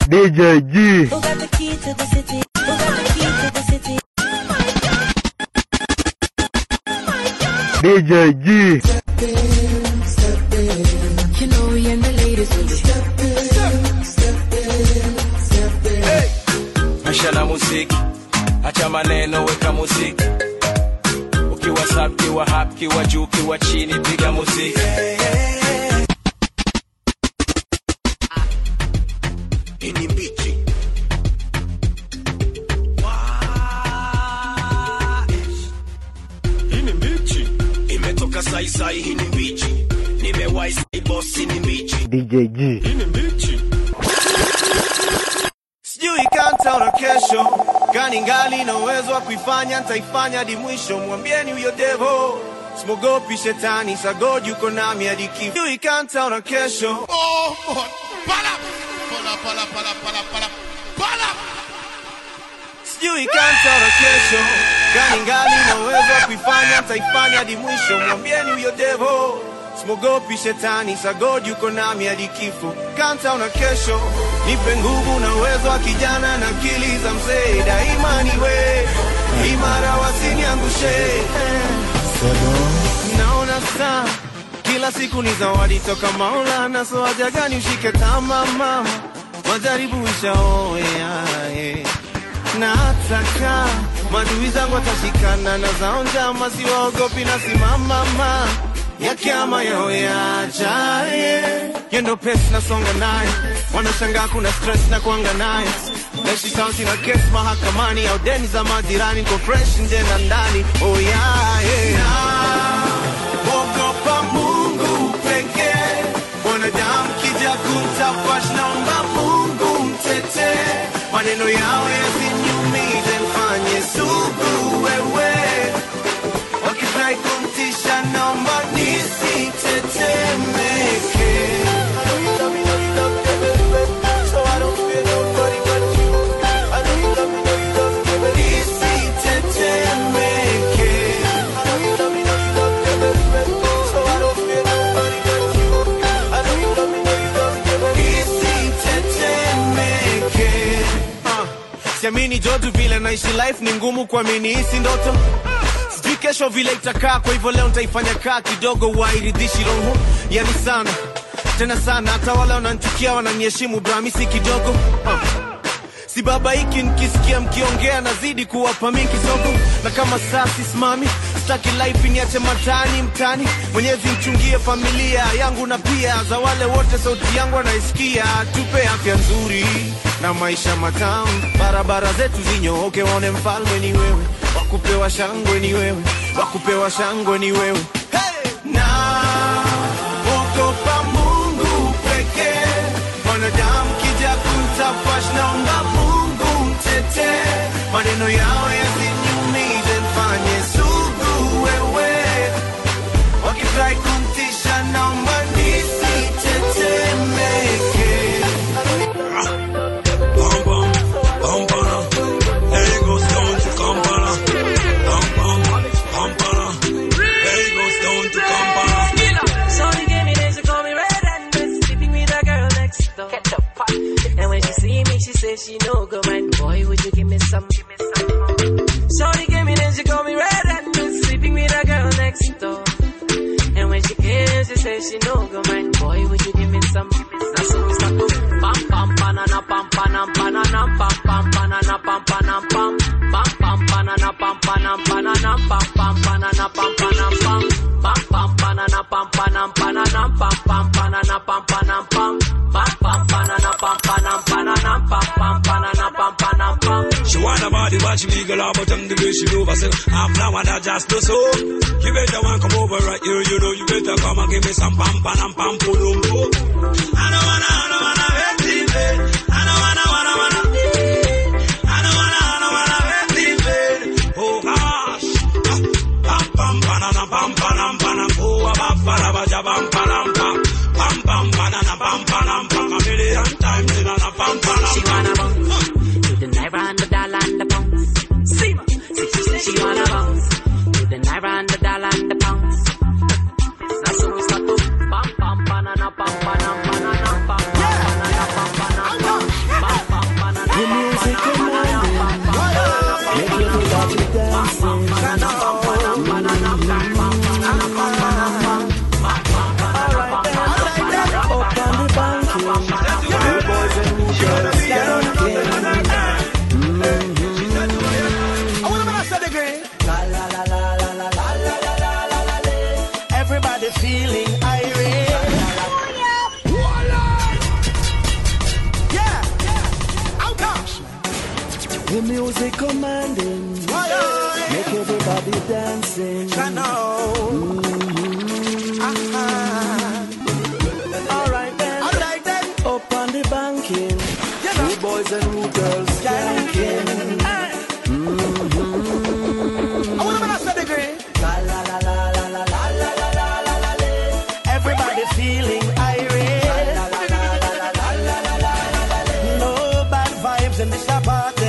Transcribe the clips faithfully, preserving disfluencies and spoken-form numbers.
D J G. Who got the key to the city? Who got the key to the city? D J G. Step in, step in. You know we and the ladies will step in, step in, step in. Hey! Mashana muziki, acha maneno weka muziki. Ukiwa sub, kiwa hap, kiwa juu, kiwa chini, piga muziki. Ini mbichi. Ini mbichi. Imetoka sai sai hini mbichi. Nimewai sai bossi ni mbichi. D J G. Ini mbichi. Sijui kanta na kesho. Gani ngali na uwezo wa kuifanya, nitaifanya hadi mwisho. Mwambieni huyo devo. Simogopi shetani, sagodi yuko nami hadi kifo. Sijui kanta na kesho. Oh, oh, pala. Pala, pala, pala, pala, pala, pala. Sijui kanta na kesho. Gani ngali na uwezo wa kuifanya, nitaifanya hadi mwisho. Mwambieni huyo devo. Simogopi shetani, sagodi yuko nami hadi kifo. Kanta na kesho. Nipe nguvu na uwezo wa kijana na akili za mzee. Daima niwe imara wasiniangushe. Naona saa kila siku ni zawadi toka Maulana. So haja gani ushike tama mama, majaribu ishaoya eh. Na ataka madui zangu atashikana na zaonja masi waogopi na simama mama ya kiama yao ya ajaye. Yendo pesi na songa naye, wanashangaa kuna stress na kuanga naye. Neshi sauti na kesi mahakamani, au deni za majirani, niko fresh nje na ndani. Oh yeah, yeah. Ogopa Mungu pekee, wanadamu kija kumtafash, naomba Mungu mtete. Maneno yao yasiniumize, mfanye sugu wewe. Wakifurahi kumtisha, naomba nisitetemeke. Siamini jodu vile naishi life ni ngumu kuamini hisi ndoto. Sijui kesho vile itakaa, kwa hivyo leo nitaifanya kaa kidogo wairidhishi roho. Yani sana, tena sana, hata wale wananchukia wananiheshimu bra, mimi si kidogo. uh. Si baba hiki nikisikia mkiongea nazidi kuwapa mimi kidogo. Na kama saa sisimami, sitaki life niache matani mtani. Mwenyezi mchungie familia yangu na pia za wale wote sauti yangu wanaisikia. Tupe afya nzuri na maisha matamu, barabara zetu zinyooke, waone mfalme ni wewe. Wakupewa shangwe ni wewe, wakupewa shangwe ni wewe. Hey! Na ogopa Mungu pekee, wanadamu kija kumtafash, naomba Mungu mtete. Maneno yao yasiniumize, mfanye sugu wewe. Wakifurahi kumtisha, naomba nisitetemeke. She know go man, boy, would you give me some, give me some more? Shorty gave me then she called me red and been sleeping with a girl next door. And when she came, she said she know go man, boy, would you give me some, give me some. So we start to pam pam banana pam panam banana pam pam banana pam panam pam pam pam banana pam panam banana pam pam banana pam panam pam pam pam banana pam panam banana pam pam banana pam panam pam pam pam banana pam panam banana pam pam banana pam panam pam. She wanna body watch me girl, but I'm the way she move herself. I'm now and I just do so. You better want come over right here, you know you better come and give me some pam pam pam pum pum. I don't wanna, I don't wanna wait till bed. I don't wanna, wanna wanna. I don't wanna, I don't wanna wait till bed. Oh gosh, pam pam banana pam pam pam. Oh abba bada bada pam pam pam pam pam banana pam pam pam. A million times in a pam pam. She wanna bounce to the naira and the dollar and the pounds. See ma, she wanna bounce to the naira and the dollar and the pounds. That's so we start to pam pam banana pam pam banana pam pam banana pam pam pam. The music commanding, make everybody dancing. Mm-hmm. Uh-huh. Alright then, alright then. Up on the banking, yeah, no. Rude boys and rude girls skanking. Mm-hmm. I wanna say the great. La la la la la la la la la la la la. Everybody feeling irate. La la la la la la la la la la. No bad vibes in this party.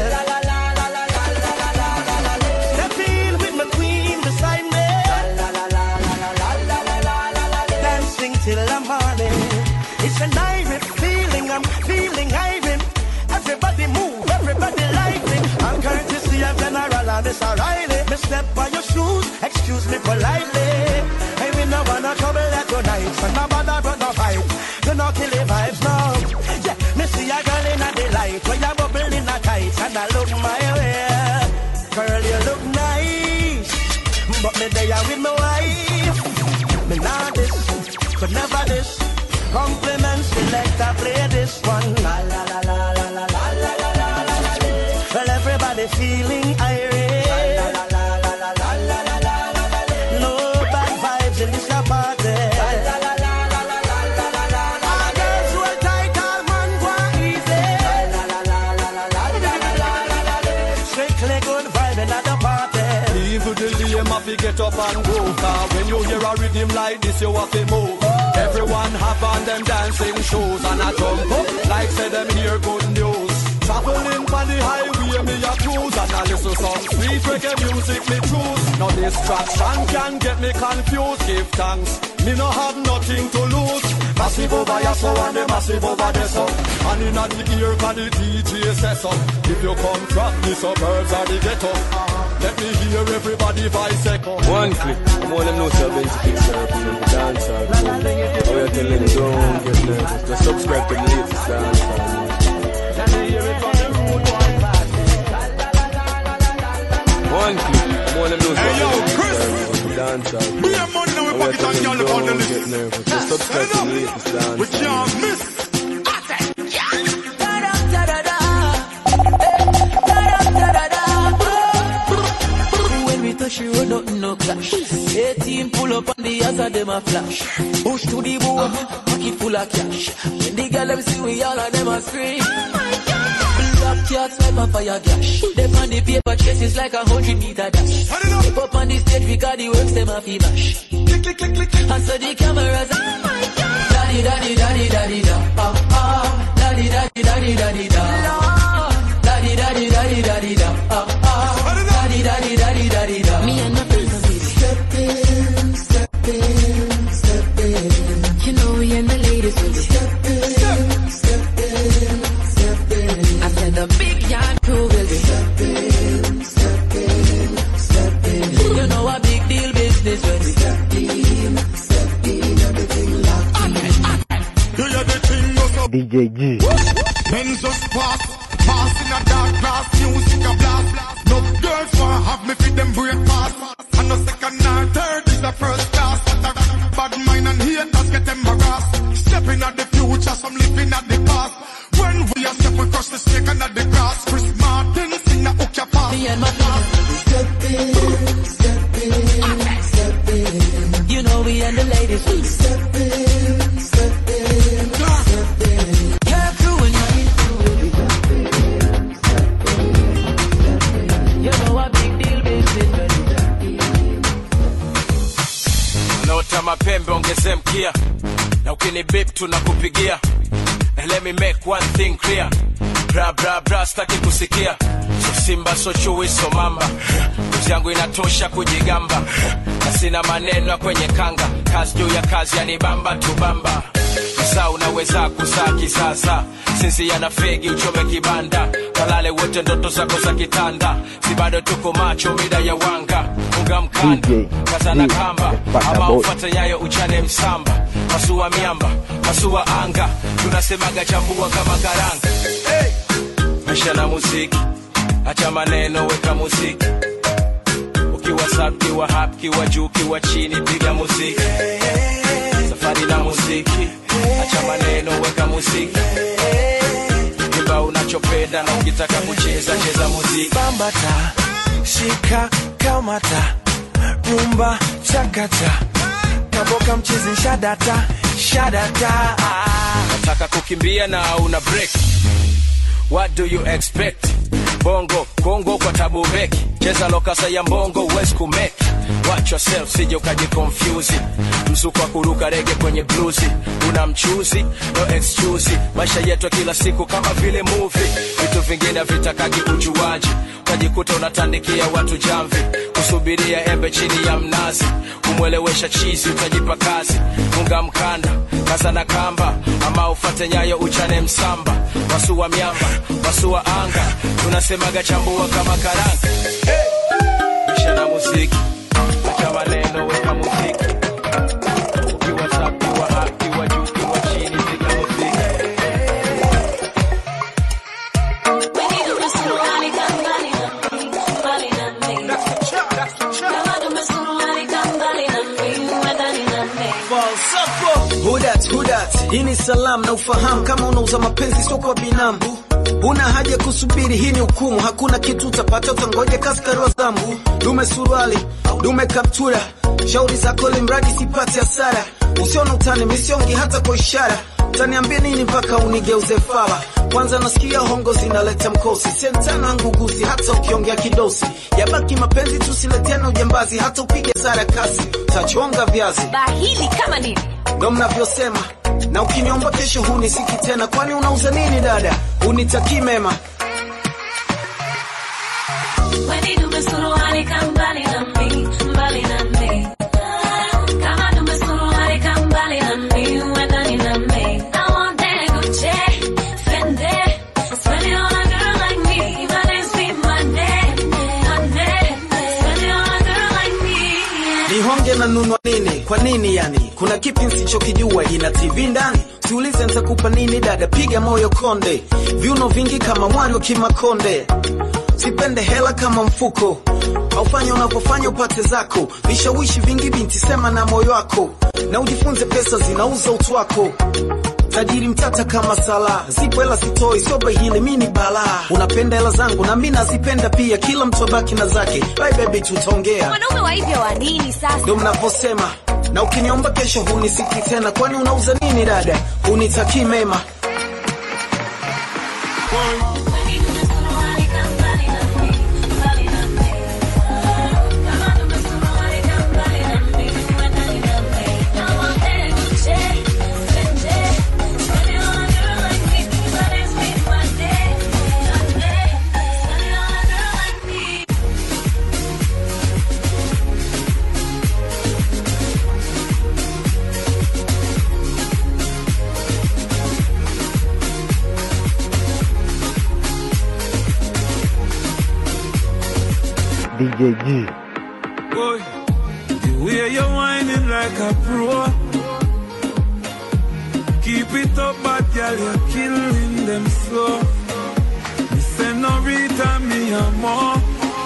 Till the morning, it's an irate feeling. I'm feeling irate. Everybody move, everybody lively. I'm courtesy of General and Miss O'Reilly. Me step by your shoes, excuse me politely. Hey, we no wanna trouble that tonight, so no bother but no fight. Do not kill the vibes now. Yeah, me see a girl in a delight, when you bubble in a tight, and I look my way. Girl, you look nice, but me there with my wife. Me not this. But never this. Compliments, select, I play this one. La la la la la la la la la la la. Well, everybody feeling irate. La la la la la la la la la la. No bad vibes in this party. La la la la la la la la la. All girls who are tight, all man go easy. La la la la la la la la la. Strictly good vibe in the party. Even the lame have to get up and go. Cause when you hear a rhythm like this, you have to move. Everyone have on them dancing shoes and I jump up like say them hear good news. Traveling on the highway, me a cruise and I listen some sweet reggae music me choose. Now distraction can get me confused. Give thanks, me no have nothing to lose. Massive over here so and the massive over there so. And in the ear can the D J say so. If you come track the suburbs or the ghetto, let me hear everybody voice echo. One click, I'm on them no seven to kick circle in the dance hall. Oh, you're telling me don't get nervous. Just subscribe to the latest dance hall. One click, I'm on them no seven to kick circle in the dance hall. Oh, you're telling me don't get nervous. Just subscribe to the latest dance hall. She run up no clash. eighteen pull up on the other them a flash. Push to the board, pocket full of cash. When the girl them see we all of them a scream. Black cats like a fire gash. They on the paper chases like a hundred meter dash. Step up on the stage because the works them a fee bash. Click click click click. And so the cameras. Daddy daddy daddy daddy da. Ah ah. Daddy daddy daddy daddy da. Daddy daddy daddy daddy da. Ah ah. Daddy daddy daddy daddy da. Me and my friends are baby. Step in, step in, step in. You know we and the ladies will be. Step in, step in, step in. I said the big yard crew will be. Step in, step in, step in. You know a big deal business when we step in, step in, everything locked in. You hear the thing goes up. D J G. Men just pass, pass in a dark class, music a blast. No girls want have me feed them breakfast. And no second or third is the first class. Bad mind and haters get embarrassed. Stepping at the future, some living at the past. When we are step, we crush the snake under the grass. Chris Martin sing a hook your pass. Me and my friends step in, step in, step in. You know we and the ladies will step in, step in, step in. Your crew and your crew will be stepping, stepping. You know a big deal business when we stepping. Naota mapembe ongeze mkia na ukini beep tunakupigia. And let me make one thing clear. Bra bra bra staki kusikia. So simba so chui so mamba. Kuzi yangu inatosha kujigamba. Na sina maneno kwenye kanga. Kazi juu ya kazi yanibamba tubamba. Kisa unaweza kusaa kisasa. Sinsi yana fegi uchome kibanda. Kalale wote ndoto zako za kitanda. Si bado tuko macho mida ya wanga. Unga mkanda, kaza na kamba. Ama ufate nyayo uchane msamba. Pasua miamba, pasua anga. Tunasemaga chambua kama karanga. Hey! Maisha na muziki, acha maneno weka muziki. Ukiwa sub, kiwa hap, kiwa juu, kiwa chini, piga muziki. Safari na muziki, acha maneno weka muziki. imba unachopenda na ukitaka kucheza cheza muziki. Bambata, shika, kamata, rumba, chakata, kaboka mchizi shadata, shadata. Nataka kukimbia na una break. What do you expect? Bongo, Kongo kwa tabu beki. Cheza lokasa ya mbongo, wezi kumeki. Watch yourself, sije ukaji confuse. Mzuko wa kuruka rege kwenye bluesi. Una mchuzi, no excuse. Maisha yetu kila siku kama vile movie. Vitu vingine vitakagi ujuaji. Ukajikuta unatandikia watu jamvi. Kusubiria embe chini ya mnazi. Kumwelewesha chizi utajipa kazi. Unga mkanda, kaza na kamba. Ama ufate nyayo uchane msamba. Wasu wa miamba, wasu wa anga. Tunasemaga chambua kama karanga. Hey! Misha na muziki. Acha maneno weka muziki. Ukiwa sapi wa haki wa juu kiwa chini zika muziki. Who that, who that? Hii ni salam na ufahamu kama unauza mapenzi sio kwa binamu. Una haja kusubiri, hii ni hukumu. Hakuna kitu utapata, utangoja kaskari wa zambu. Dume suruali, dume kaptura. Shauri zako limradi sipati hasara. Usiona utani, misiongi hata kwa ishara. Utaniambia nini mpaka unigeuze fala? Kwanza nasikia hongo zinaleta mkosi. Sentana nguguzi hata ukiongea kidosi. Yabaki mapenzi tusiletena ujambazi. Hata upige sara kasi, tachonga viazi. Bahili kama nini? Ndo mnavyosema. Na ukiniomba kesho hunisiki tena. Kwani unauza nini dada? Unitaki mema. Weni dume suruali kambali na mi, mbali na mi. Kama dume suruali kambali na mi, wendani na mi. I want that Gucci, Fendi, spend it on a girl like me. My name's be Monday, Monday, spend it on a girl like me. Nihonge na nunua nini? Kwa nini yani? Kuna kipi nsichokijua ina T V ndani? Siulize nitakupa nini dada, piga moyo konde. Viuno vingi kama Mario Kimakonde. Sipende hela kama mfuko. Aufanya unapofanya upate zako. Vishawishi vingi binti sema na moyo wako. Na ujifunze pesa zinauza utu wako. Tajiri mtata kama sala. Zipo hela sitoi, soba hili mini bala. Unapenda hela zangu na mimi nazipenda pia. Kila mtu abaki na zake. Bye baby tutaongea. Wanaume wa hivyo wa nini sasa? Ndio mnaposema. Na ukiniomba kesho hunisiki tena. Kwani unauza nini dada? Unitaki mema. D J G. Boy, the way you're whining like a pro. Keep it up, bad girl, you're killing them slow. Me senorita, me a more.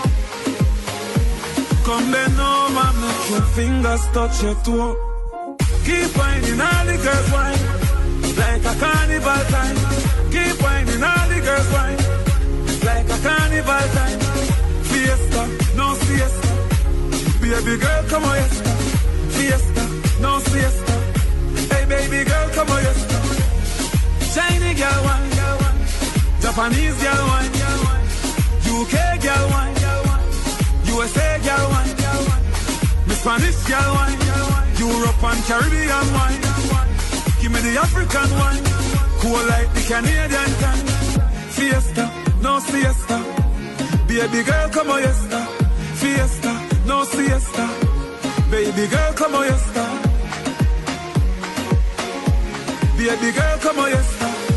Come bend over, make your fingers touch your toe. Keep whining all the girls whine, like a carnival time. Keep whining all the girls whine, like a carnival time. Fiesta, no siesta. Baby girl, come on, yes. Fiesta, no siesta. Hey, baby girl, come on, yes. Shiny girl, one, Japanese girl, one, U K girl, one, U S A girl, one, the Spanish girl, one, Europe and Caribbean, one. Give me the African one, cool like the Canadian time. Fiesta, no siesta. Baby girl, come on, yes, fiesta, no siesta. Baby girl, come on, yes, baby girl, come on, yes.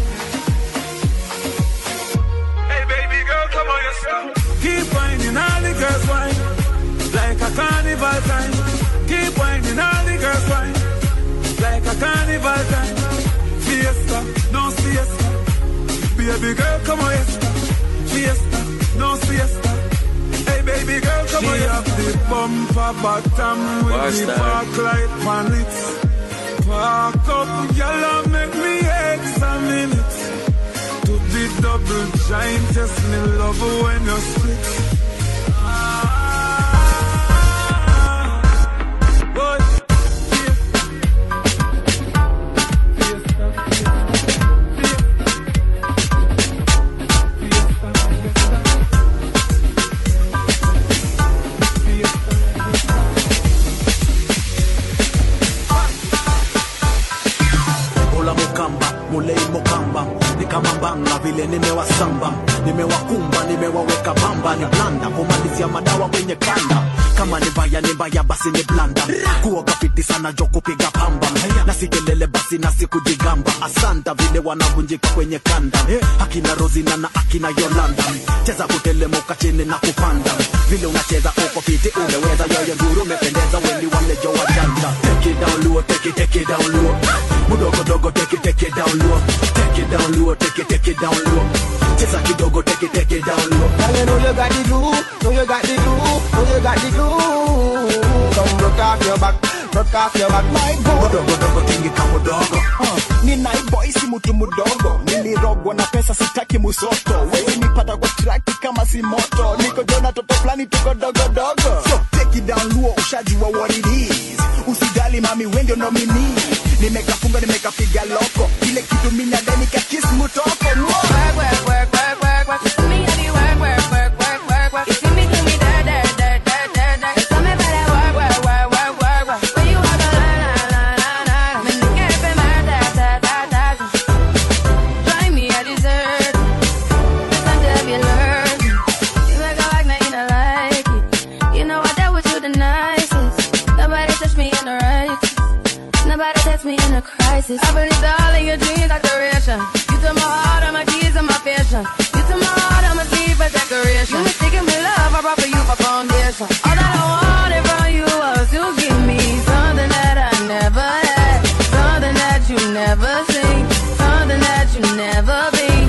Hey, baby girl, come on, yes. Keep whining all the girls whine, like a carnival time. Keep whining all the girls whine, like a carnival time. Fiesta, no siesta. Baby girl, come on, yes, fiesta. No siesta. Hey baby girl, come on. She have the bumper bottom with the park light on it. Park up, y'all make me examine it. To the dub double giant, yes, me love her when you split. Vile nimewasamba, nimewakumba, nimewaweka bamba, ni blanda kumalizia madawa kwenye kanda. Kama ni baya ni baya basi ni blanda. Kuoga fiti sana jo kupiga pamba. Na sikelele basi na sikujigamba. Asanta vile wanavunjika kwenye kanda. Akina Rosina na akina Yolanda. Cheza kutelemuka chini na kupanda. Vile unacheza uko fiti umeweza, yoyo nduru umependeza, wendi wale jo wajanja. Take it down low, take it, take it down low. Mudogo dogo take it, take it down low. Take it down low, take it, take it down low. Cheza kidogo take it, take it down low. Girl, you know you got the glue, know you got the glue, know you got the glue. Come broke off your back, broke off your back, my boy. Dogo dogo tingi kama dogo. Ni nai boy si mtu mdogo. Nilirogwa na pesa sitaki musoto. Wewe nipata kwa track kama si moto. Niko jona toto flani tuko dogo dogo. So take it down low, ushajua what it is. Usidali mami wewe ndio nomini. Nimekafunga nimekapiga loko. Ile kitu mimi ndani ka kiss mutoko. Work work work work work work. You me heavy work work work work work work. You see me do me da da da da da da. Tell me about that work work work work work work. When you walk a la la la la la. Me nigga up in my da da da da. Drive me a dessert. Listen to me learn. You make a like me and I like it. You know I dealt with you the nicest. Nobody touched me in the right. Nobody touched me in a crisis. I believe all in your dreams like duration. You took my heart, all my keys, and my passion. You took my heart, all my sleep for decoration. You mistaken me love, I brought for you for foundation. All that I wanted from you was to give me something that I never had, something that you never seen, something that you never been.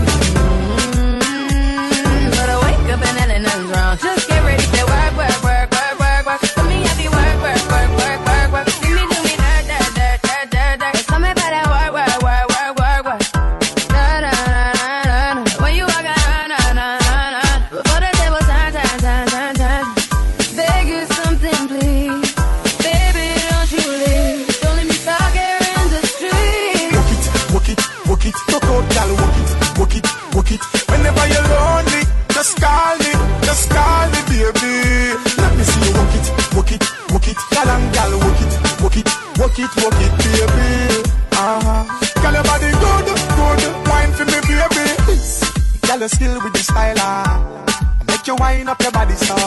Mm-hmm. But I wake up and then nothing's wrong. Just get ready to work, work, work, work, work, work. For me, I be work, work, work, work, work, work. See me do me that, that, that, that, that, that. Tell me about that work, work, work, work, work, work. Da, da, da, da, da. When you walk out, na, na, na, na. Before the table turn, turn, turn, turn, turn. Beg you something, please. Baby, don't you leave. Don't let me talk here in the street. Walk it, walk it, talk out, girl, walk it, walk it, walk it. Whenever you're lonely, just call me, just call me, baby. Let me see you walk it, walk it, walk it, girl and girl, walk it, walk it, walk it, walk it, baby. Uh-huh. Girl, your body good, good, wine for me, baby. Girl, you still with the style, ah. Make you wine up your body, so.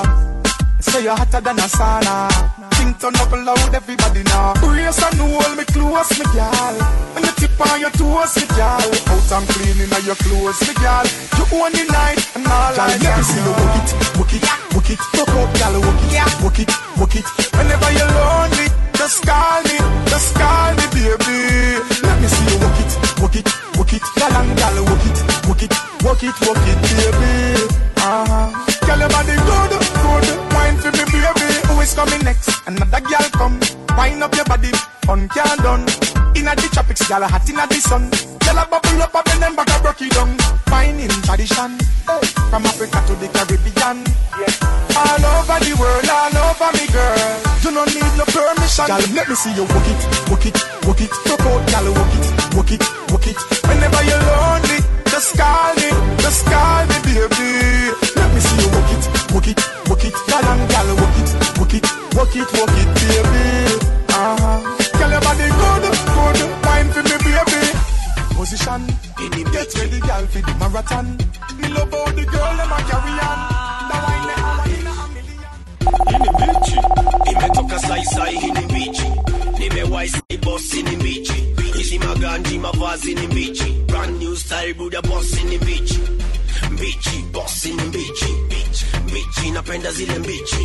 Say you're hotter than a sauna. Think turn up loud, everybody now. Brace and hold me close, me girl. When you tip on your toes, me girl. Out and cleaning on your clothes, me girl. You own the night and all I let me see you walk it, walk it, walk it. Talk out, girl, walk it, walk it, walk it. Whenever you're lonely, just call me, just call me, baby. Let me see you walk it, walk it, walk it. Girl and girl, walk it, walk it, walk it, walk it, baby. Uh-huh. Girl, your body good, good. Wine for me, baby. Who is coming next? Another girl come. Wine up your body, fun can't done. Inna the tropics, girl, hot inna the sun. Girl, a bubble up, and then back a broke it down. Fine in tradition, hey. From Africa to the Caribbean. Yeah. All over the world, all over me, girl. You don't need no permission. Girl, let me see you walk it, walk it, walk it. Talk out, girl, walk it, walk it, walk it. Whenever you're lonely, just call me, just call me, baby. Let me see you walk it, walk it, walk it. Girl and girl, walk it, walk it, walk it, walk it, baby. Uh-huh. Girl, your body good, good. Wine for me, baby. Position, get ready, girl, for the marathon. Me love how the girl, them a carry on. The wine, them a wine a million. Hini bichi, imetoka sai sai hini bichi. Nimewaisi bosi ni bichi. Hizi maganji mavazi ni bichi. Brand new style buda bosi ni bichi. Bichi, bosi ni bichi. Bichi, napenda zile bichi.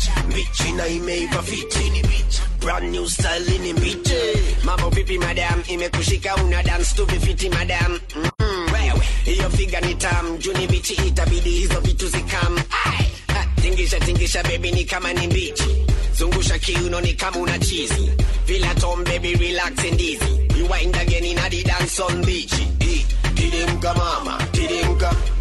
Bichi na imeiva fiti. Brand new style ni bichi. Mambo vipi madam, imekushika una dance tu vifiti madam. Mm, wewe, hiyo figa ni tam. Juni bichi itabidi hizo vitu zikam. Ay, ha, tingisha tingisha baby ni kama ni bichi. Zungusha kiuno ni kama una cheesy. Feel at home baby, relax and easy. You wind again in a the dance on beach. Tidimka mama, tidimka.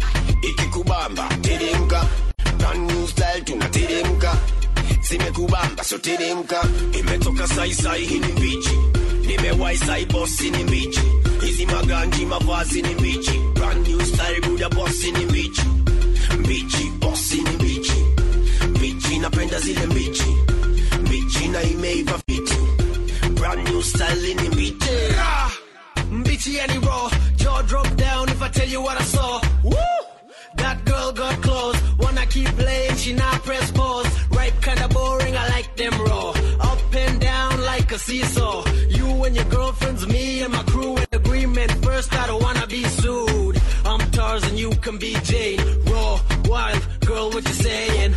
so teremka. Imetoka sai sai hii ni mbichi, nimewai sai boss ni mbichi. Hizi maganji mavazi ni mbichi, brand new style buda boss ni mbichi. Mbichi boss ni mbichi, mbichi napenda zile mbichi, mbichi na imeiva fiti, brand new style ni mbichi. Mbichi any raw, jaw drop down if I tell you what I saw. Woo! That girl got close, wanna keep playing, she not press pause. Ripe kinda boring, I like them raw. Up and down like a seesaw. You and your girlfriends, me and my crew in agreement. First I don't wanna be sued. I'm Tarzan, you can be Jane. Raw, wild, girl what you saying?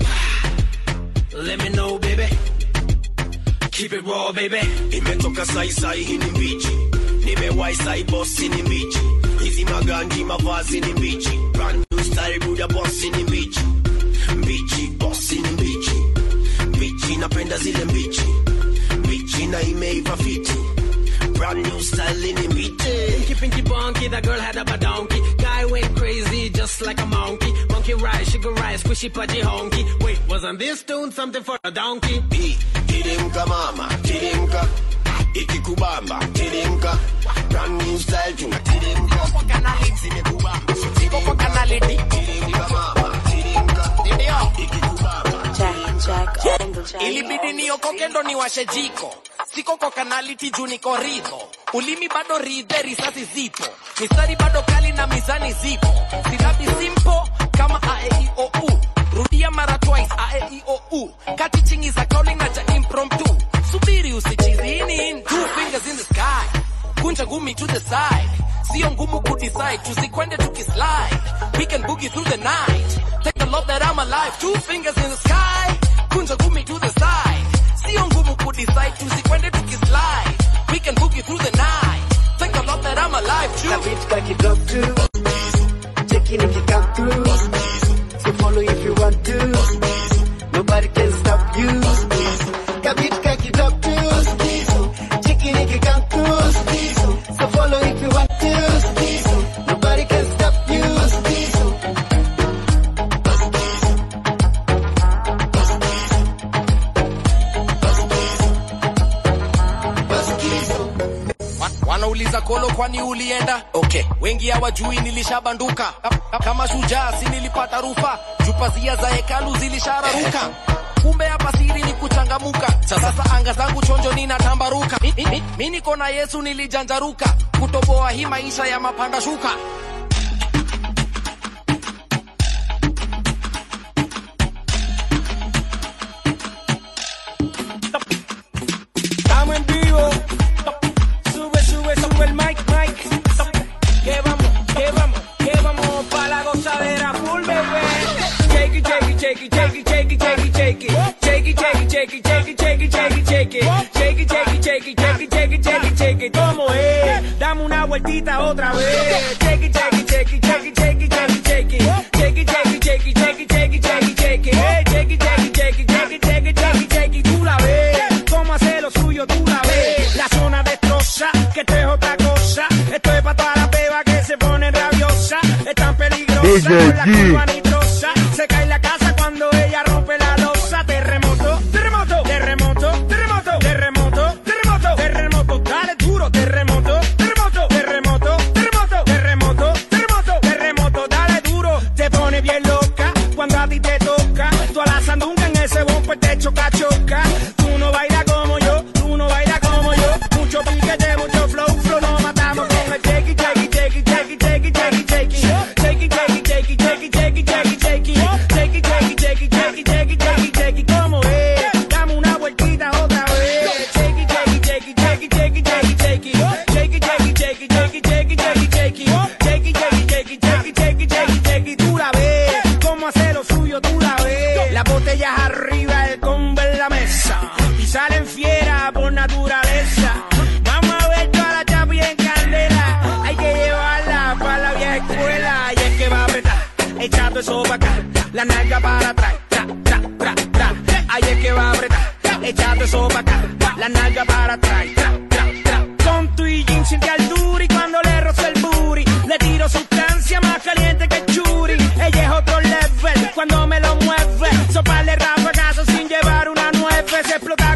Let me know baby, keep it raw baby. Imetoka sai sai hii ni mbichi, nimewai sai boss ni mbichi. Hizi maganji mavazi ni mbichi, brand new style buda boss ni mbichi. Mbichi boss ni mbichi, mbichi napenda zile mbichi, mbichi na imeiva fiti, brand new style ni mbichi. Pinky pinky bonky, that girl had up a donkey. Guy went crazy just like a monkey. Monkey rise, sugar rise, squishy pudgy honky. Wait, wasn't this tune something for a donkey? Hey, teremka mama, teremka. Ikikubamba, teremka. Brand new style tuna teremka. Kwa kanali zimekubamba, so teremka. Kanality. Teremka mama, teremka. Ndio. Ikikubamba. Jack, Jack, on the Jack. Ilibidi niokoke ndo niwashe jiko. Siko kwa kanality juu niko ridho. Ulimi bado ridhe, risasi zipo. Mistari bado kali na mizani zipo. Silabi simple kama A E I O U. Rudia mara twice A E I O U. Kati chingi za calling na ja impromptu. Subiri usichizini in. Two fingers in the sky. Kunja ngumi to the side. Sio ngumu kudecide. Tusikwende tukislide. We can boogie through the night. Take the love that I'm alive. Two fingers in the sky. Kunja ngumi to the side. Sio ngumu kudecide. Tusikwende tukislide. We can boogie through the night. Take the love that I'm alive. The beat back it up too. Checking if you come through. So follow if you want to. Nobody can stop you. The beat back it up too. Checking if you come through. So follow if you want to. Nobody can stop you. Wanauliza kolo kwani ulienda? Okay, wengi hawajui nilishabanduka. Kama shujaa si nilipata rufa. Jupazia za hekalu zilishararuka. Kumbe hapa siri ni kuchangamuka. Sasa anga zangu chonjo ninatambaruka. Mimi niko na Yesu nilijanjaruka. Kutoboa hii maisha ya mapanda shuka. Estamos en vivo. Sube, sube, sube el mic, mic. Que vamos, que vamos, que vamos pa' la gozadera full, baby. Shake it, shake it, shake it, shake it, shake it, shake it, shake it. Shake it, shake it, shake it, shake it, shake it, shake it, shake it. Shake it, shake it, shake it, shake it, shake it, shake it, shake it. ¿Cómo es? Dame una vueltita otra vez. Shake it, shake it, shake it, shake it, shake it, shake it, shake it. Shake it, shake it, shake it, shake it, shake it, shake it, shake it. Hey, shake it, shake it, shake it, shake it, shake it, shake it, shake it. Tú la ves. Cómo hacer lo suyo, tú la ves. La zona destroza, que esto es otra cosa. Esto es pa' toda la peba que se pone rabiosa. Es tan peligrosa, con la curva nitrosa. Se cae la casa cuando ella rompe la losa. Terremoto, terremoto, terremoto, terremoto, terremoto, terremoto, terremoto. Dale duro, terremoto, terremoto, terremoto, terremoto, terremoto, terremoto, terremoto. Dale duro, te pone bien loca cuando a ti te toca. Tú a la sandunga en ese bumper te choca, choca. Tú no bailas como yo, tú no bailas como yo. Mucho piquete, mucho flow, flow, nos matamos con el shake it, shake it, shake it, shake it, shake it, shake it, shake it. Shake it, shake it, shake it, shake it, shake it, shake it, shake it. Shake it, shake it, shake it, shake it, shake it, shake it, shake it. ¿Cómo es? Dame una vueltita otra vez. Shake it, shake it, shake it, shake it, shake it, shake it, shake it. Shake it, shake it, shake it, shake it, shake it, shake it, shake it. Shake it, shake it, shake it, shake it, shake it, shake it, shake it. Tú la ves. Cómo hacer lo suyo, tú la ves. Las botellas arriba, el combo en la mesa. Y salen fieras por naturaleza. Vamos a ver toda la chapi en candela. Hay que llevarla para la vieja escuela. Y es que va a apretar, echando eso para acá. La nalga para atrás, tra, tra, tra, tra. Ahí es que va a apretar, echando eso para acá. La nalga para atrás, tra, tra, tra. Con tu y jean siente al duri cuando le rozo el booty. Le tiro sustancia más caliente que churi. Ella es otro level cuando me lo mueve. Soparle ráfagazos sin llevar una nueve. Se explota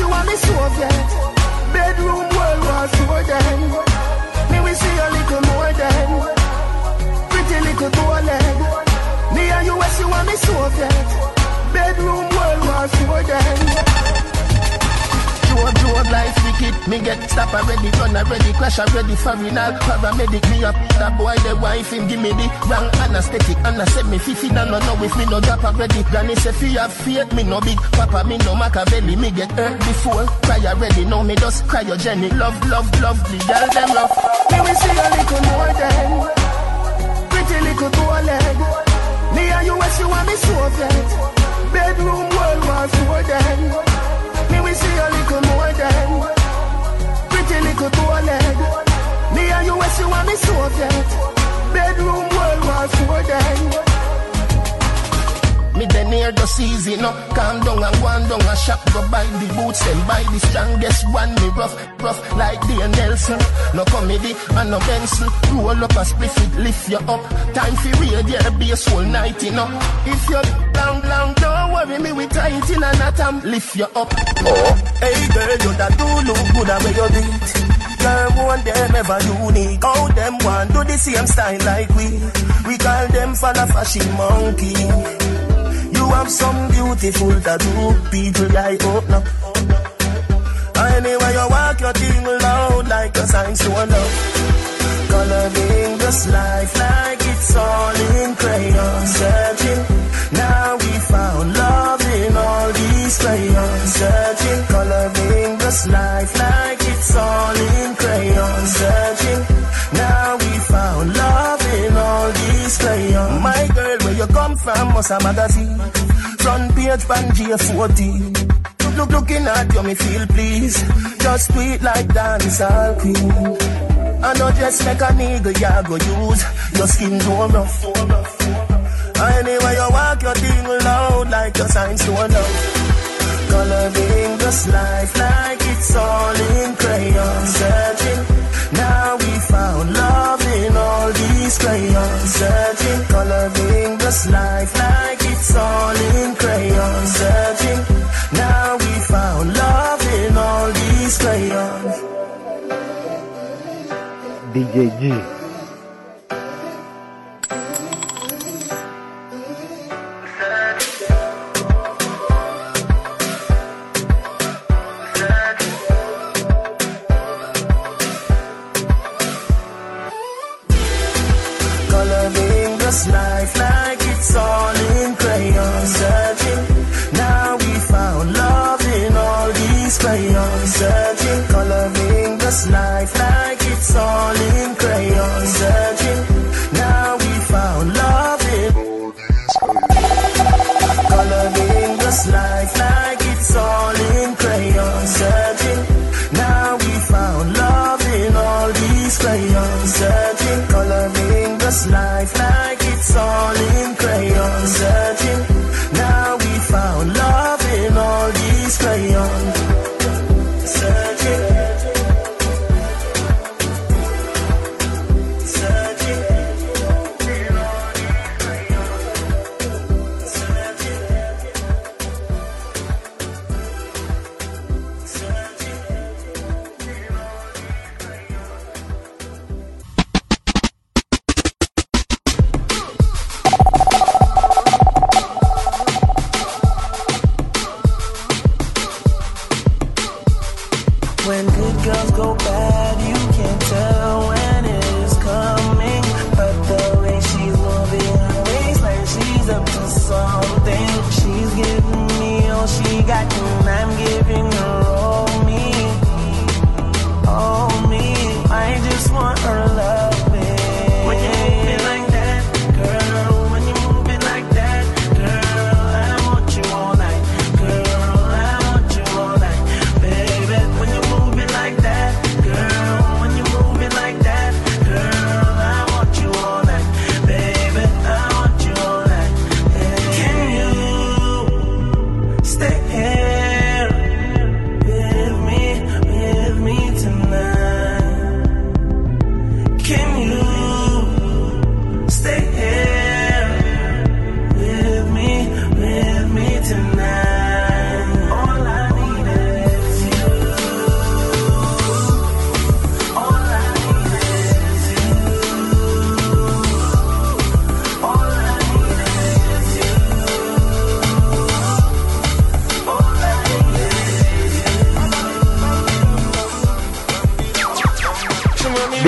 you want me Soviet. Bedroom World War Two then. Me we see a little more than. Pretty little bow leg. Me and you wish you want me Soviet. Bedroom World War Two then. Joe, Joe, life wicked. Me get stop already, gun already, crash already, foreigner, paramedic. Me up, that boy, the wife, him give me the wrong anesthetic. And I said me fifi, don't know if me no drop already. Granny say fi have faith, me no big papa, me no Machiavelli. Me get hurt before, cry already. Now me just cry your Jenny. Love, love, love, the girl them love. Me we see a little more than. Pretty little bow leg. Me and you wish you want me Soviet. Bedroom World War Two then. Me we see a little more than. Pretty little bow leg. Me and you wish you want me Soviet. Bedroom World War Two then. Me then near the season, no. Calm down and go on down and shop. Go buy the boots and buy the strongest one. Me rough, rough like the Nelson. No comedy and no pencil. Roll up a spliff it, lift you up. Time for read your bass whole night, you know. If you're long, long, don't worry me with tight in and not um, lift you up. Oh, hey girl, you that do look good at where you beat. Girl, one them ever unique. How them want do the same style like we. We call them for the fashion monkey. You have some beautiful tattoo, people like open up. Anyway, you walk your thing loud like a sign to love. Coloring this life like it's all in crayon. Searching, now we found love in all these crayons. Searching, coloring this life like it's all in crayon. Searching, now we found love in all these crayons. My girl, where you come from, must a magazine. Front page, pan G fourteen. Look, look, looking at you, me feel please. Just do it like dancehall queen. I know just like a nigga, ya go use. Your skin so rough. Anyway, you walk your thing loud like your signs to love. Coloring this life like it's all in crayon. Searching, now we found love in all these crayons. Searching, coloring this life like it's all in crayon. Searching, now we found love in all these crayons. D J G. Coloring this life like it's all in crayon. Searching, now we found love in all these crayons. Searching, coloring this life like it's all in crayon. Searching, now we found love in all these crayons. Coloring this life like it's all in crayon. Searching, now we found love in all these crayons. Searching, coloring this life like it's all in crayon. Searching, now we found love in all these crayons. Searching, searching in all these crayons. Searching, searching in all these crayons. When good girls go bad, you can't tell when it is coming. But the way she's moving her waist, like she's up to something. She's giving me all she got, and I'm giving her all me. All me. I just want her love, man. When you move it like that, girl. When you move it like that, girl. I want you all night, girl. I want you all night, baby. When you move it like that, girl. When you move it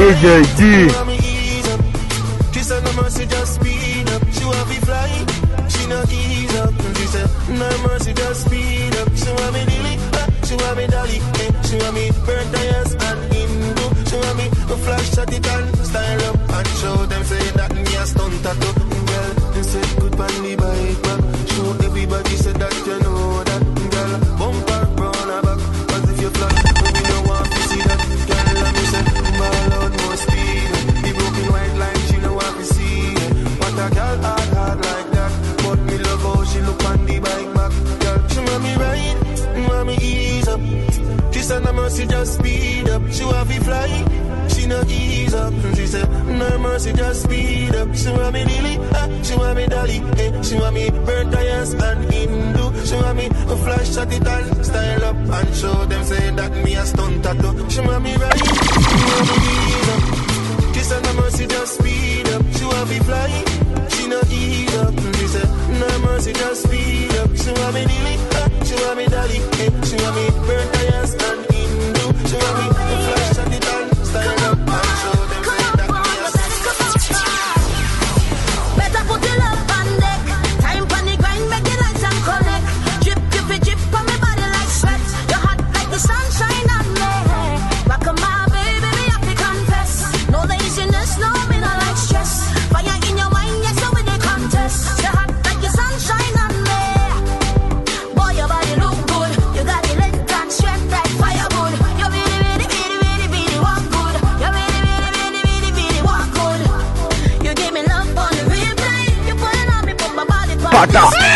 D J D. She want me ease up. Kiss her no mercy, just speed up. She want me fly. She no ease up. She said no mercy, just speed up. She want me dilly. She want me dolly. She want me burn tires and Hindu. She want me to flash shot it and style up and show them say that me a stunt tattoo. Girl, they say good pan the bike back. Show everybody say that you know that. Girl, bumper brown a back. Cause if you flat, we don't want to see that. Girl, let me say, ball out more speed. The broken white line, she don't want to see it. What a girl hard, hard like that. But me love how she look on the bike back. Girl, she want me ride, want me ease up. Kiss her no mercy, just speed up. She want me fly. She no ease up. She said, no mercy, just speed up. She want me dilly, ah, she want me dolly, eh. She want me burn tires and Hindu. She want me to flash shot it and style up and show them say that me a stunt tattoo. She want me ride, she want me ease up. Kiss her no mercy, just speed up. She want me fly. She no ease up. She said, no mercy, just speed up. She want me dilly, ah, she want me dolly, eh. She want me burn tires and Hindu. She want me to flash shot it and style up and show them say that me a stunt tattoo. Better put your love on deck. Time for the grind, make it lights and connect. Drip, drip, drip on my body like sweat. You're hot like the sunshine on me. Rock my baby, me have to confess. No laziness, no me not like stress. Fire in your mind, yes, so with the contest. You're hot like the sunshine on me. Boy, your body look good. You got the length and strength like firewood. You really, really, really, really, really walk good. You really, really, really, really, really walk good. You give me love on the replay. You put it on me, put my body on Pata. display.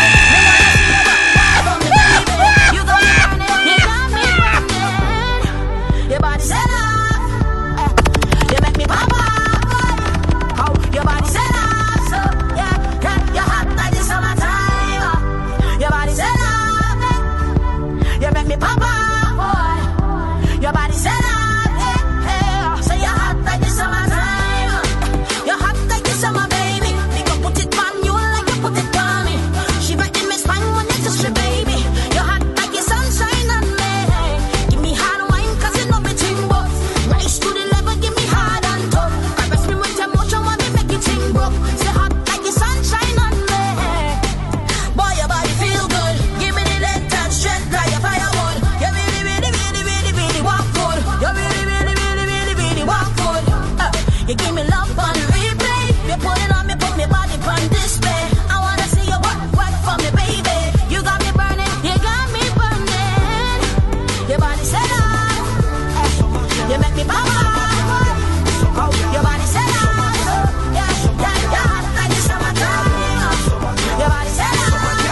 You got me burning, you got me burning. Your body set up, you make me pop up. Oh, your body set up, so yeah, yeah, you're hot like the summertime. Your body set up, you make me pop up, boy. Your body set up, yeah, yeah. So you're hot like the summertime. You're hot like the summer, baby. We gon' put it on you like you put it on me. She right in my spine when you touch me, baby. You're hot like the sunshine on me. Give me hard wine, cause you know me ting both. Rise to the level, give me hard and tough. Caress me with emotion when me make it ting broke. Say hot like the sunshine on me. Boy, your body feel good. Give me the length and strength like a firewood. You really, really, really, really, really walk good. You really, really, really, really, really walk good. Uh, you give me love on replay. You put it on me, put me body on display. I wanna see you work, work for me, baby. You got me burning, you got me burning. Your body set up, you make me pop up. Oh, your body set up, yeah, yeah, yeah, like the summertime. Your body set up,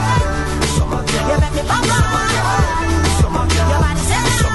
you make me pop up. Your body set up,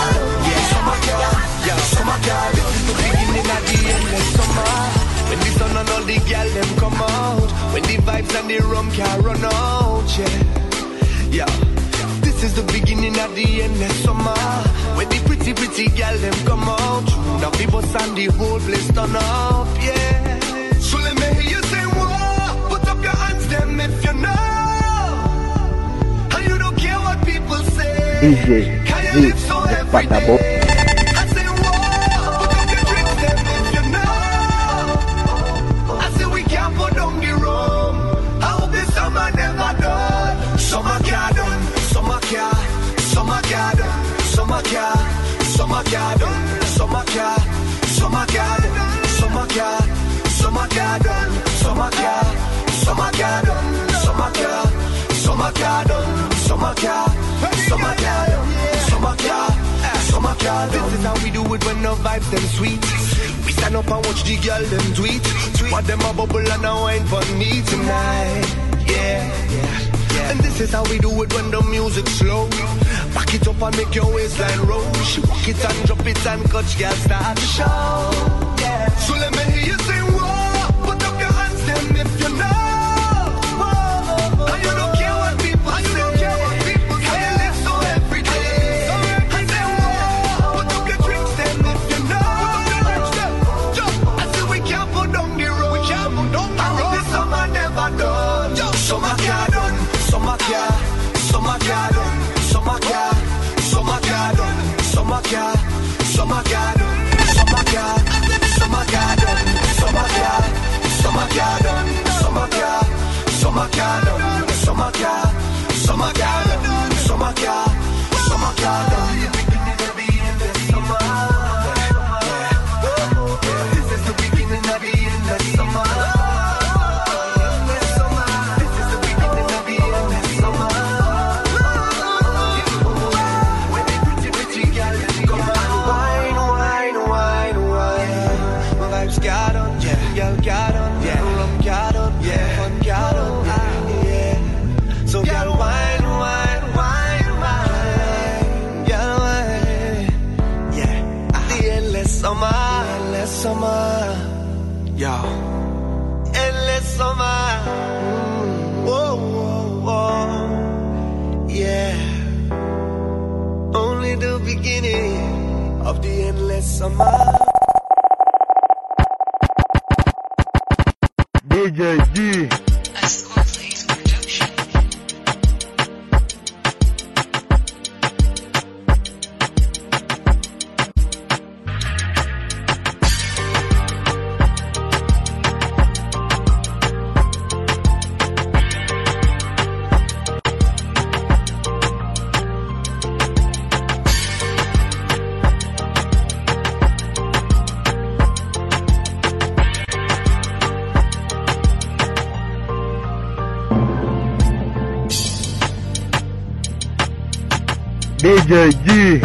Yeah, summer girl, this is the beginning of the endless summer. When the sun and all the girl them come out, when the vibes and the rum can run out, yeah, yeah. This is the beginning of the endless summer. When the pretty pretty girl them come out, now people and the whole place turn up, yeah. So let me hear you say whoa, put up your hands them if you know, and you don't care what people say. D J Can you live so D. every Pata Bo. day? I say whoa, put up your drinks them if you know. I say we can't put down the rum. I hope this summer never done. Summer car done, summer car, summer car done, summer car, summer car done, summer car, summer car done, summer car, summer car done, summer car, summer car done, summer car, summer car done, summer car, summer car done, summer car, summer car done. This is how we do it when the vibes them sweet. We stand up and watch the girl them tweet. What them a bubble and a wine for me tonight. Yeah, yeah, yeah. And this is how we do it when the music's slow. Back it up and make your waistline roll. She walk it and drop it and catch girl start to show. Yeah. So let me hear you say whoa, put up your hands them if you know. Whoa. And you don't care what people and say. You don't care what people say. How you live so every day. I say whoa, put up your drinks them if you know. I say we can't put down the road. We can't put down the road. This summer never done. Summer car done, summer car, summer car done, summer car, summer car done, summer car, summer car done, summer car, D J G. D J G.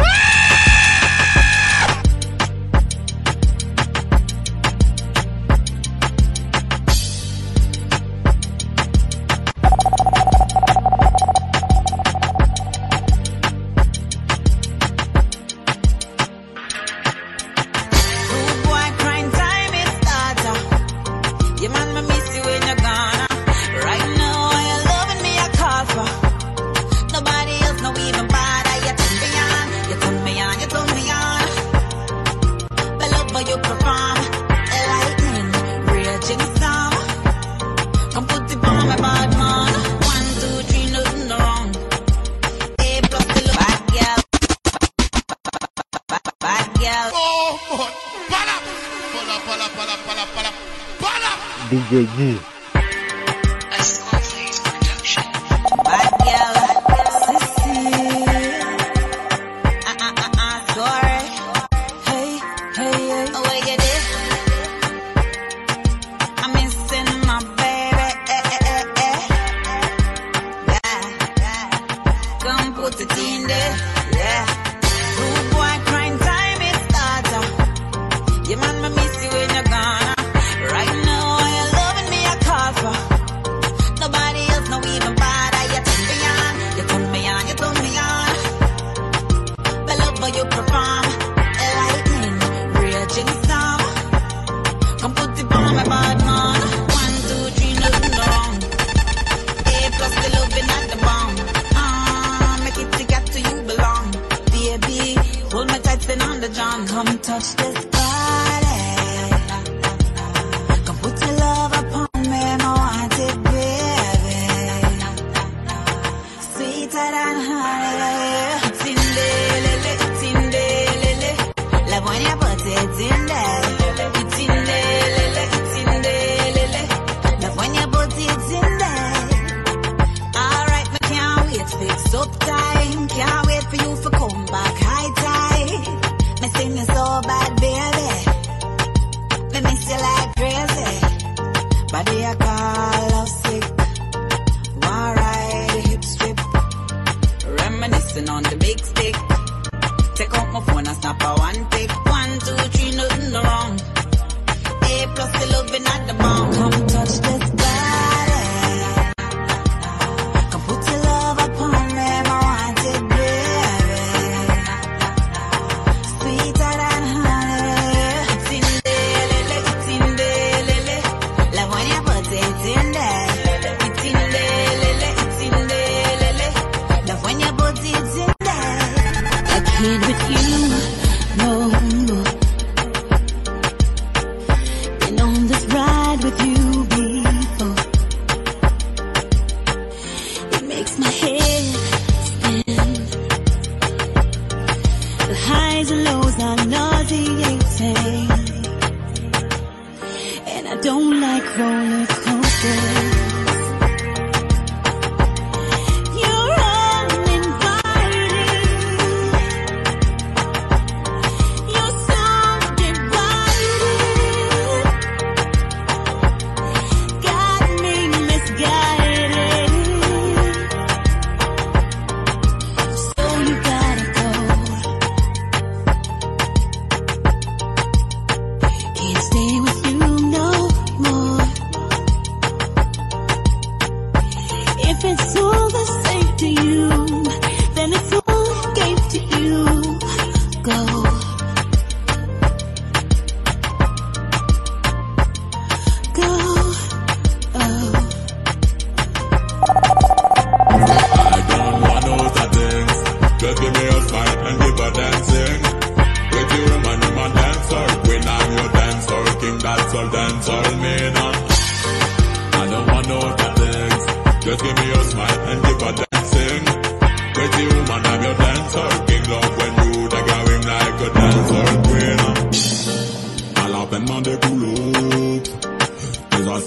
D J G.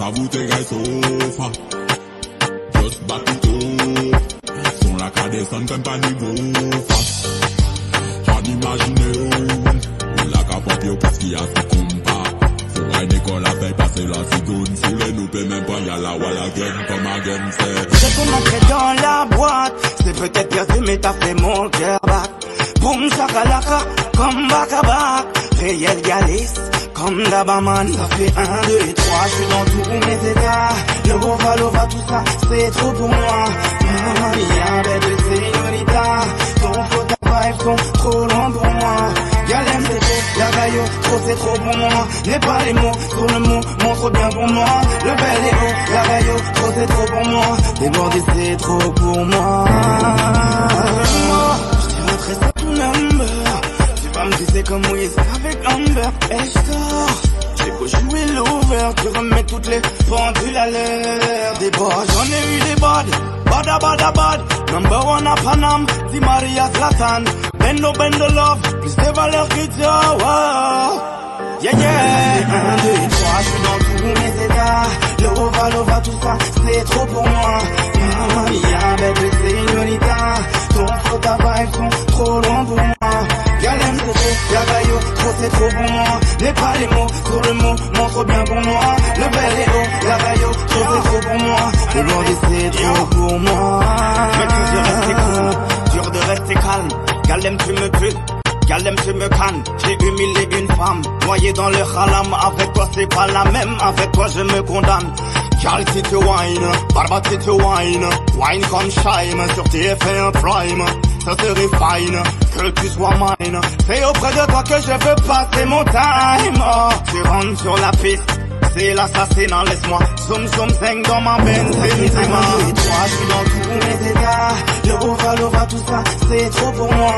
vous tes gars sofa. Just back it up. Son la ka descend comme pas niveau face. En imaginer où la ka pop yo parce qu'il y a ce compas. Faut une école à faire passer la seconde. Sous les nous peut même pas y a la wall again comme again c'est. C'est qu'on entrait dans la boîte. C'est peut-être perdu mais t'as fait mon cœur back. Boum chakalaka comme backabac. Réel Galice comme Dabaman. Ça fait un, deux et trois, je suis dans tous mes états. Le Lova, Lova, tout ça, c'est trop pour moi. Mia, belle señorita. Ton flow, ta vibe sont trop longs pour moi. Y'a l'aime, c'est trop, y'a gaillot, trop c'est trop pour moi. N'aie pas les mots, sur le mot, montre bien pour moi. Le bel et haut, y'a gaillot, trop c'est trop pour moi. Débordé, c'est trop pour moi. Je t'ai rentré sur ton number. Tu me disais comme Wiz avec Amber Hector. J'ai beau jouer l'over, tu remets toutes les pendules à l'heure. Des bas, j'en ai eu des bad, bada bada bad. Number one à Panam, Di Maria Zlatan. Bendo bendo love, plus de valeur que toi, wow. Yeah yeah, un, deux et trois, je suis dans tous mes états. Lova, lova, tout ça, c'est trop pour moi. Mia, belle señorita. Ton flow, ta vibe sont trop loin pour moi. Y'a l'aime, c'est trop, y'a gaillot, trop c'est trop pour moi. N'aie pas les mots, sur le mot, montre bien pour moi. Le bel et haut, y'a gaillot, trop c'est trop pour moi. Le bordé c'est trop pour moi. Mais dur de rester cool, dur de rester calme. Galem tu me tues, Galem tu me cannes. J'ai humilié une femme, noyée dans le halam. Avec toi c'est pas la même, avec toi je me condamne. Gal si tu wine, barba si tu wine. Wine comme shine, sur T F un prime. Ça serait fine, que tu sois mine. C'est auprès de toi que je veux passer mon time. Oh, tu rentres sur la piste, c'est l'assassinat, laisse-moi zoom zoom zeng dans ma benne, c'est l'ultima. Et toi, je suis dans tous mes états. Le Lova, Lova, tout ça, c'est trop pour moi.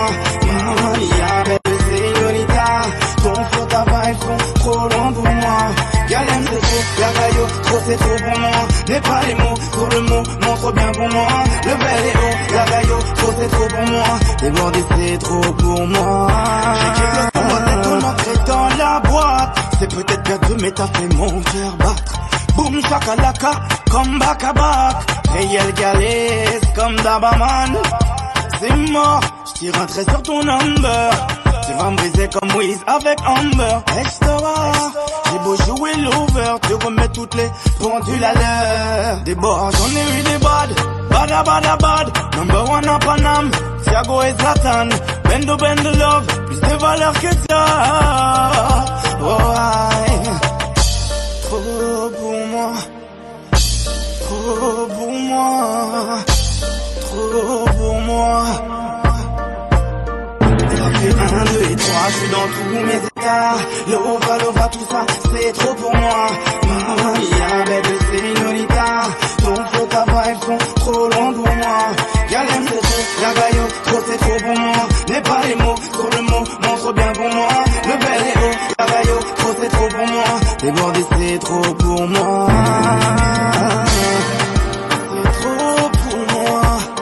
Mia, belle señorita. Ton flow, ta vibe sont trop loin pour moi. Y'a l'aime, c'est trop, y'a gaillot, trop c'est trop pour moi. N'aie pas les mots, sur le mot, montre bien pour moi. Le bel et haut, y'a gaillot, trop c'est trop pour moi. Débordé, c'est trop pour moi. J'ai quelques fois d'être ton entrée dans la boîte. C'est peut-être perdu mais t'as fait mon cœur battre. Boum chakalaka comme backabac. Réel Galice comme Dabaman. C'est mort, j't'ai rentré sur ton number. Tu vas me briser comme Wiz avec Amber Extra. J'ai beau jouer l'over, tu remets toutes les pendules à l'heure. Des bords, j'en ai eu des bad, bada bada bad. Number one à Panam, Thiago et Zlatan. Bendo bendo love, plus de valeur que ça. Oh aïe. Trop pour moi, trop pour moi, trop pour moi. Un, deux et trois, je suis dans tous mes états. Le Lova, Lova, tout ça, c'est trop pour moi. Mia, belle señorita. Ton flow, ta vibe sont trop loin pour moi. Y'a l'aime, c'est trop, y'a gaillot, trop c'est trop pour moi. N'aie pas les mots, sur le mot, montre bien pour moi. Le bel et haut, y'a gaillot, trop c'est trop pour moi. Débordé, c'est trop pour moi. C'est trop pour moi.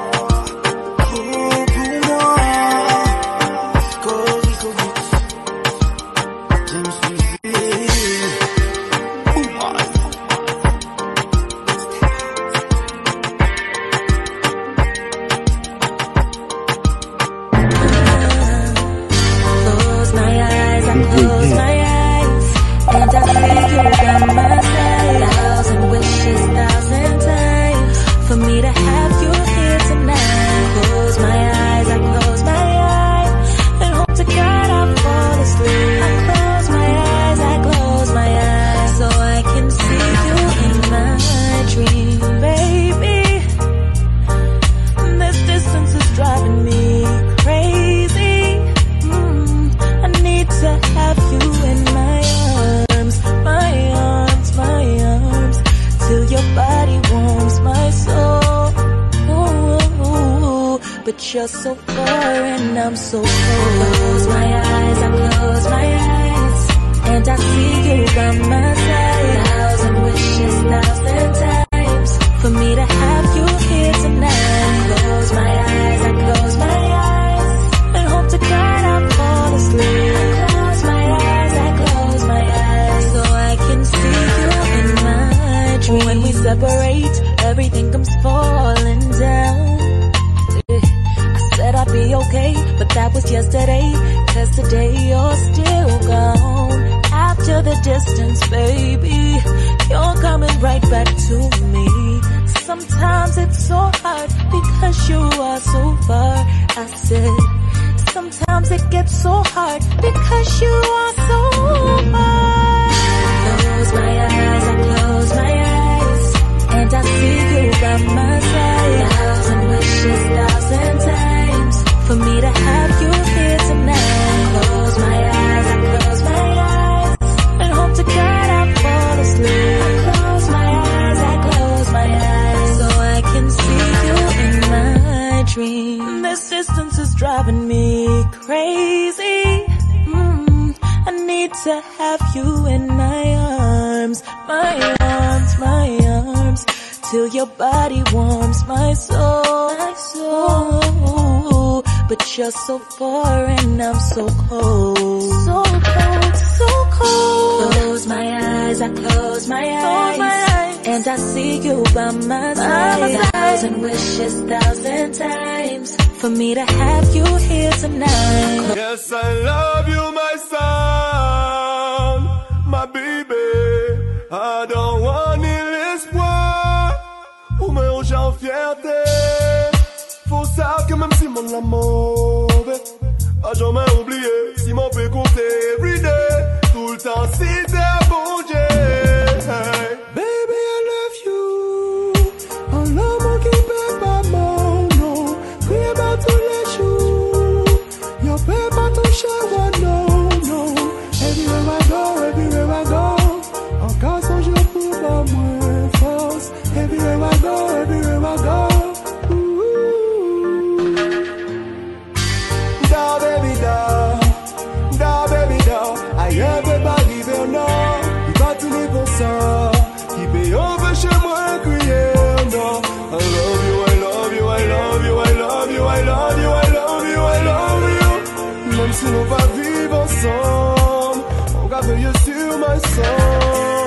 You're so foreign, I'm so cold. Close my eyes, I close my eyes, and I see you by my side. Thousand wishes, thousand times, for me to have you here tonight. Close my eyes, I close my eyes, and hope to God I fall asleep. I close my eyes, I close my eyes, so I can see you in my distance, baby, you're coming right back to me. Sometimes it's so hard because you are so far. I said, sometimes it gets so hard because you are so far. Close my eyes, I close my eyes, and I see you by my side. Thousand wishes, thousand times for me to have you here tonight. Close my eyes, I close my eyes, and hope to God I fall asleep. I close my eyes, I close my eyes, so I can see you in my dream. This distance is driving me crazy. Mm, I need to have you in my arms, my arms, my arms, till your body warms my soul, my soul. But you're so far and I'm so cold, so cold, so cold. Close my eyes, I close my eyes, close my eyes, and I see you by my side. A thousand wishes, thousand times for me to have you here tonight. Yes, I love you, my son, my baby. I don't want ni l'espoir ou me j'ai en fierté. Faut savoir que même si mon l'a mauvais, pas jamais oublié si mon peut compter everyday, tout le temps si t'es bon Dieu. Hey. Baby, I love you. Un homme qui peut pas mon nom, prie pas tous les jours. Yo peut pas toucher one no no. Everywhere I go, everywhere I go. Encore son jour pour pas moins force. Everywhere I go, everywhere I go. Da baby da, da baby da. Ailleurs peut pas arriver au nord. Il va tout les pour ça. Il paye over chez moi crier non. I love you, I love you, I love you, I love you, I love you, I love you, I love you. Même si on va vivre ensemble, on va veiller sur ma sang.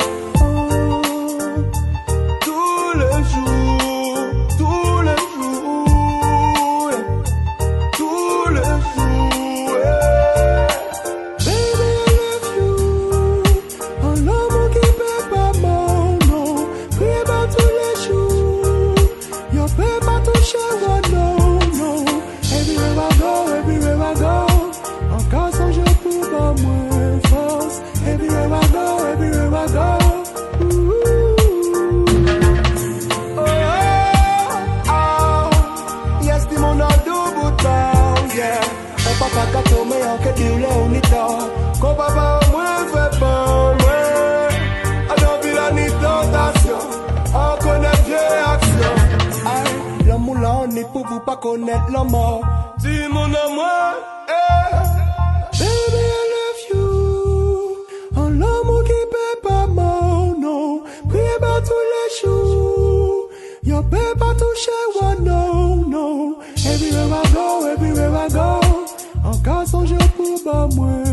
Tous les jours, tous les jours, tous les jours, yeah. Baby, I love you. Un homme qui peut pas mon nom, prie pas tous les jours. Yo peut pas toucher one no no. Everywhere I go, everywhere I go. Encore son jeu pour pas moins force. Everywhere I go, everywhere I go. Ooh. Oh, oh, oh. Yes, the mon a double down, yeah. Un papa gâteau, mais en que du lait au nita. Qu'on papa au moins fait bon, ouais. I don't feel any tentation. On connaît vieille action. Aïe, l'amour là, on est pour vous pas connaître la mort. Dis mon amour, eh. Baby, I love you. Un l'amour qui peut pas mon nom. Prie pas tous les jours. Yo peut pas toucher one no no. Everywhere I go, everywhere I go. Encore son jeu pour pas moins